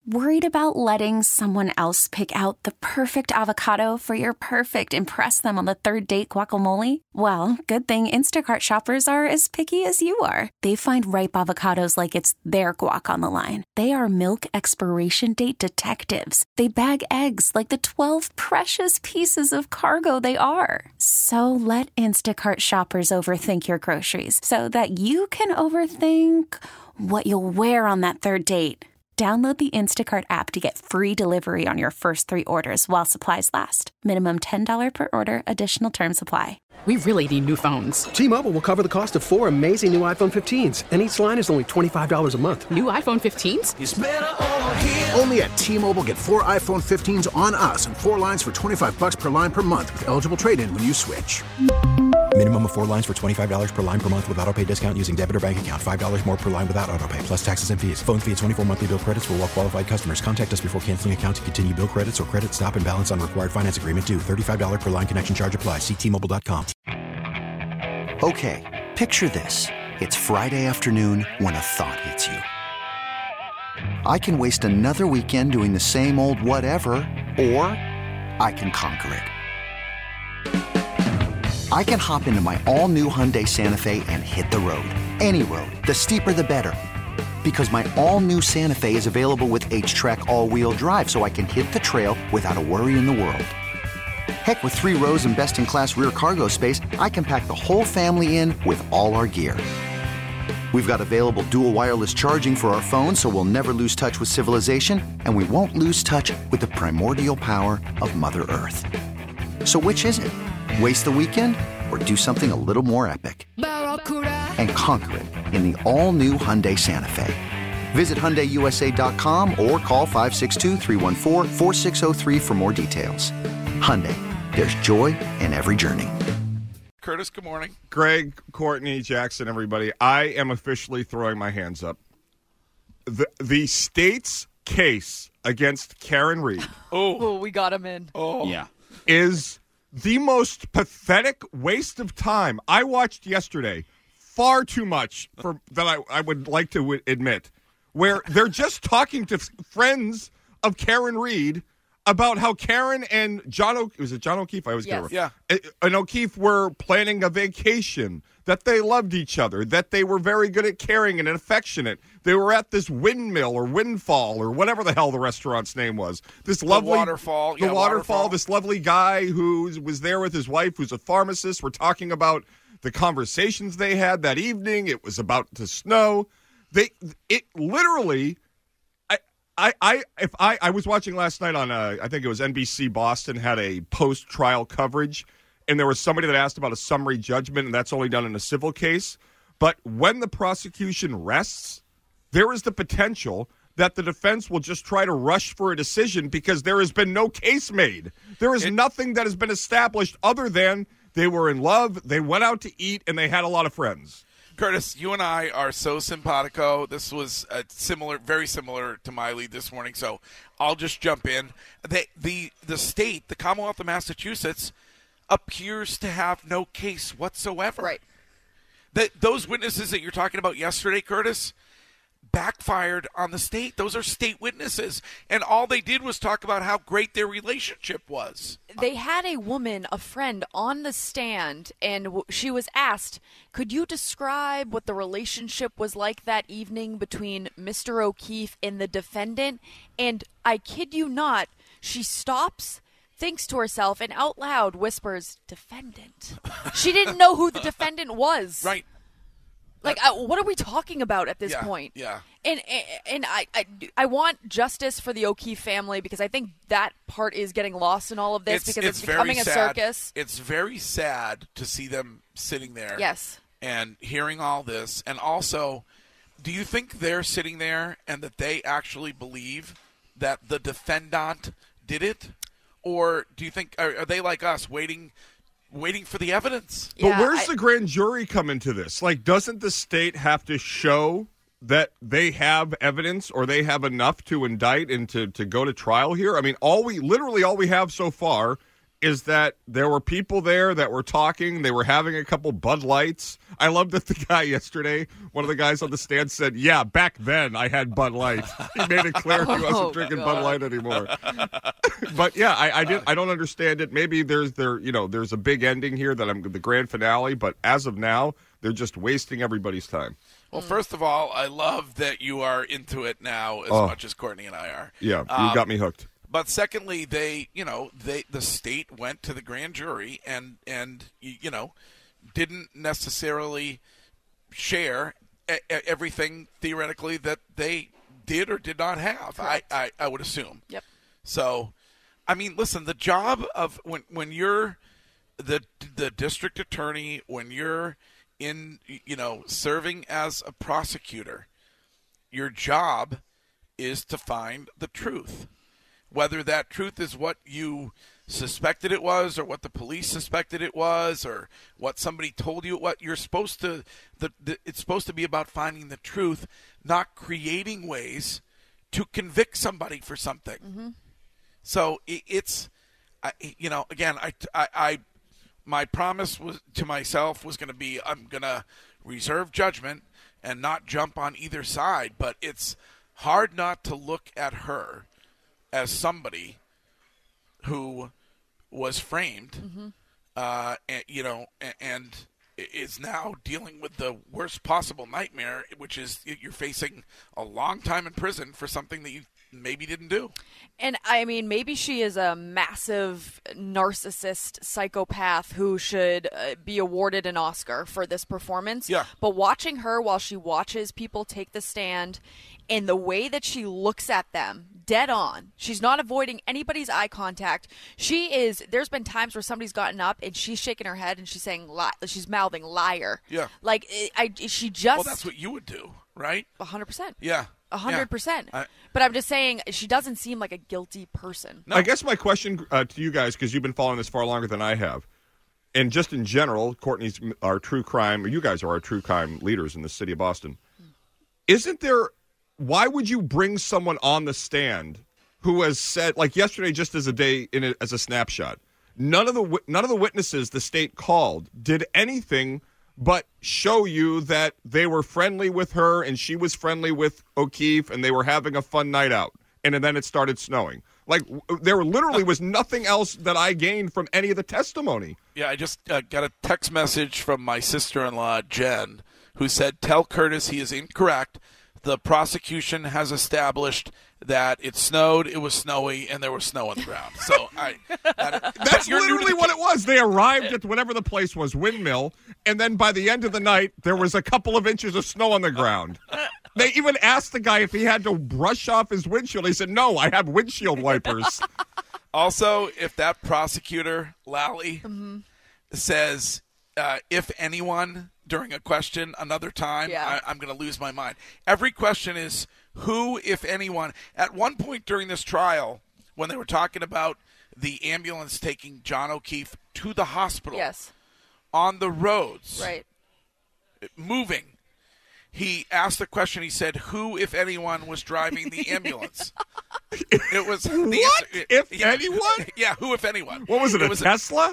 Worried about letting someone else pick out the perfect avocado for your perfect impress them on the third date guacamole? Well, good thing Instacart shoppers are as picky as you are. They find ripe avocados like it's their guac on the line. They are milk expiration date detectives. They bag eggs like the 12 precious pieces of cargo they are. So let Instacart shoppers overthink your groceries so that you can overthink what you'll wear on that third date. Download the Instacart app to get free delivery on your first 3 orders while supplies last. Minimum $10 per order. Additional terms apply. We really need new phones. T-Mobile will cover the cost of 4 amazing new iPhone 15s, and each line is only $25 a month. New iPhone 15s? It's better over here. Only at T-Mobile, get 4 iPhone 15s on us and 4 lines for $25 per line per month with eligible trade-in when you switch. Minimum of 4 lines for $25 per line per month with autopay discount using debit or bank account. $5 more per line without autopay, plus taxes and fees. Phone fee at 24 monthly bill credits for well-qualified customers. Contact us before canceling account to continue bill credits or credit stop and balance on required finance agreement due. $35 per line connection charge applies. See T-Mobile.com. Okay, picture this. It's Friday afternoon when a thought hits you. I can waste another weekend doing the same old whatever, or I can conquer it. I can hop into my all-new Hyundai Santa Fe and hit the road. Any road. The steeper, the better. Because my all-new Santa Fe is available with H-Track all-wheel drive, so I can hit the trail without a worry in the world. Heck, with 3 rows and best-in-class rear cargo space, I can pack the whole family in with all our gear. We've got available dual wireless charging for our phones, so we'll never lose touch with civilization, and we won't lose touch with the primordial power of Mother Earth. So which is it? Waste the weekend or do something a little more epic? And conquer it in the all-new Hyundai Santa Fe. Visit HyundaiUSA.com or call 562-314-4603 for more details. Hyundai, there's joy in every journey. Curtis, good morning. Greg, Courtney, Jackson, everybody. I am officially throwing my hands up. The state's case against Karen Read Oh, we got him in. Oh, yeah, is the most pathetic waste of time. I watched yesterday far too much for that I would like to admit, where they're just talking to friends of Karen Read about how Karen and John O'Keefe? I always get it. Yeah. And O'Keefe were planning a vacation, that they loved each other, that they were very good at caring and affectionate. They were at this windmill or windfall or whatever the hell the restaurant's name was. This lovely waterfall. The waterfall. This lovely guy who was there with his wife, who's a pharmacist. We're talking about the conversations they had that evening. It was about to snow. It literally. I was watching last night on I think it was NBC Boston had a post-trial coverage, and there was somebody that asked about a summary judgment, and that's only done in a civil case. But when the prosecution rests, there is the potential that the defense will just try to rush for a decision because there has been no case made. There is nothing that has been established other than they were in love, they went out to eat, and they had a lot of friends. Curtis, you and I are so simpatico. This was very similar to my lead this morning, so I'll just jump in. The state, the Commonwealth of Massachusetts, appears to have no case whatsoever. Right. Those witnesses that you're talking about yesterday, Curtis, backfired on the state. Those are state witnesses, and all they did was talk about how great their relationship was. They had a woman, a friend, on the stand, and she was asked, could you describe what the relationship was like that evening between Mr. O'Keefe and the defendant? And I kid you not, she stops, thinks to herself, and out loud whispers, defendant. She didn't know who the defendant was. Right. Like, what are we talking about at this point? Yeah. And I want justice for the O'Keefe family because I think that part is getting lost in all of this because it's becoming a circus. It's very sad to see them sitting there. Yes. And hearing all this. And also, do you think they're sitting there and that they actually believe that the defendant did it? Or do you think, are they like us waiting for the evidence? But where's the grand jury come into this? Like, doesn't the state have to show that they have evidence or they have enough to indict and to go to trial here? I mean, all we have so far is that there were people there that were talking. They were having a couple Bud Lights. I loved that the guy yesterday, one of the guys on the stand said, yeah, back then I had Bud Light. He made it clear he wasn't drinking Bud Light anymore. But yeah, I don't understand it. Maybe there's a big ending here that the grand finale, but as of now, they're just wasting everybody's time. Well, first of all, I love that you are into it now as much as Courtney and I are. Yeah, you got me hooked. But secondly, the state went to the grand jury and didn't necessarily share everything theoretically that they did or did not have. I would assume. Yep. So, I mean, listen, the job of when you're the district attorney, when you're in serving as a prosecutor, your job is to find the truth. Whether that truth is what you suspected it was, or what the police suspected it was, or what somebody told you, what you're supposed to, it's supposed to be about finding the truth, not creating ways to convict somebody for something. Mm-hmm. So it's, again, my promise to myself was going to be, I'm going to reserve judgment and not jump on either side, but it's hard not to look at her as somebody who was framed, and is now dealing with the worst possible nightmare, which is you're facing a long time in prison for something that you maybe didn't do. And I mean, maybe she is a massive narcissist psychopath who should be awarded an Oscar for this performance. Yeah. But watching her while she watches people take the stand and the way that she looks at them dead on, she's not avoiding anybody's eye contact. There's been times where somebody's gotten up and she's shaking her head and she's saying, she's mouthing liar. Yeah. Like, she just. Well, that's what you would do, right? 100%. Yeah. 100%. But I'm just saying, she doesn't seem like a guilty person. No. I guess my question to you guys, because you've been following this far longer than I have, and just in general, Courtney's our true crime, or you guys are our true crime leaders in the city of Boston. Isn't there, why would you bring someone on the stand who has said, like yesterday, just as a snapshot, none of the witnesses the state called did anything but show you that they were friendly with her and she was friendly with O'Keefe and they were having a fun night out. And then it started snowing. Like, there literally was nothing else that I gained from any of the testimony. Yeah, I just got a text message from my sister-in-law, Jen, who said, tell Curtis he is incorrect. The prosecution has established that it snowed, it was snowy, and there was snow on the ground. So that's literally what it was. They arrived at whatever the place was, Windmill, and then by the end of the night, there was a couple of inches of snow on the ground. They even asked the guy if he had to brush off his windshield. He said, no, I have windshield wipers. Also, if that prosecutor, Lally, says, if anyone during a question another time, I'm going to lose my mind. Every question is who, if anyone. At one point during this trial, when they were talking about the ambulance taking John O'Keefe to the hospital on the roads, moving, he asked the question. He said, who, if anyone, was driving the ambulance? It was if anyone? Yeah, who, if anyone? What was it, a Tesla?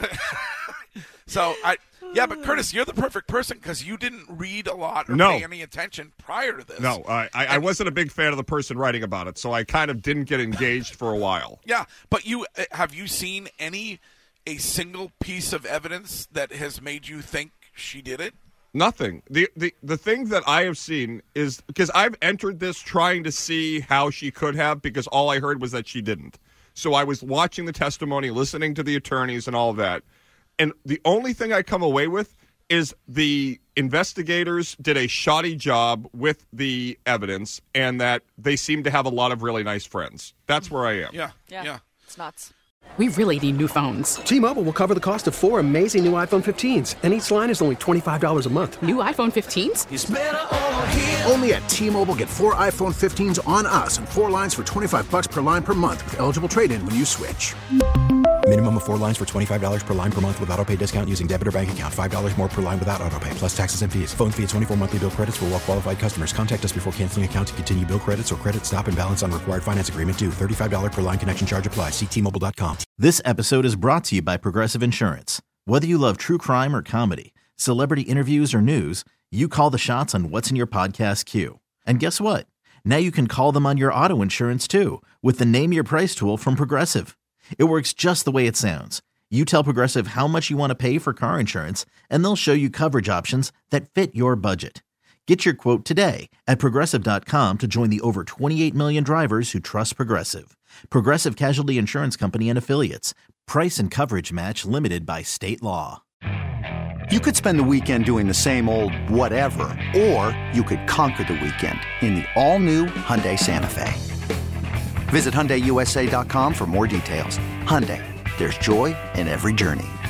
So but Curtis, you're the perfect person because you didn't read a lot or pay any attention prior to this. No, I wasn't a big fan of the person writing about it, so I kind of didn't get engaged for a while. Yeah, but have you seen a single piece of evidence that has made you think she did it? Nothing. The thing that I have seen is, because I've entered this trying to see how she could have, because all I heard was that she didn't. So I was watching the testimony, listening to the attorneys and all of that. And the only thing I come away with is the investigators did a shoddy job with the evidence and that they seem to have a lot of really nice friends. That's where I am. Yeah. It's nuts. We really need new phones. T-Mobile will cover the cost of 4 amazing new iPhone 15s, and each line is only $25 a month. New iPhone 15s? It's better over here. Only at T-Mobile, get 4 iPhone 15s on us and 4 lines for $25 per line per month with eligible trade-in when you switch. Minimum of 4 lines for $25 per line per month with autopay discount using debit or bank account. $5 more per line without autopay, plus taxes and fees. Phone fee at 24 monthly bill credits for well-qualified customers. Contact us before canceling account to continue bill credits or credit stop and balance on required finance agreement due. $35 per line connection charge applies. See T-Mobile.com. This episode is brought to you by Progressive Insurance. Whether you love true crime or comedy, celebrity interviews or news, you call the shots on what's in your podcast queue. And guess what? Now you can call them on your auto insurance too with the Name Your Price tool from Progressive. It works just the way it sounds. You tell Progressive how much you want to pay for car insurance, and they'll show you coverage options that fit your budget. Get your quote today at Progressive.com to join the over 28 million drivers who trust Progressive. Progressive Casualty Insurance Company and Affiliates. Price and coverage match limited by state law. You could spend the weekend doing the same old whatever, or you could conquer the weekend in the all-new Hyundai Santa Fe. Visit HyundaiUSA.com for more details. Hyundai, there's joy in every journey.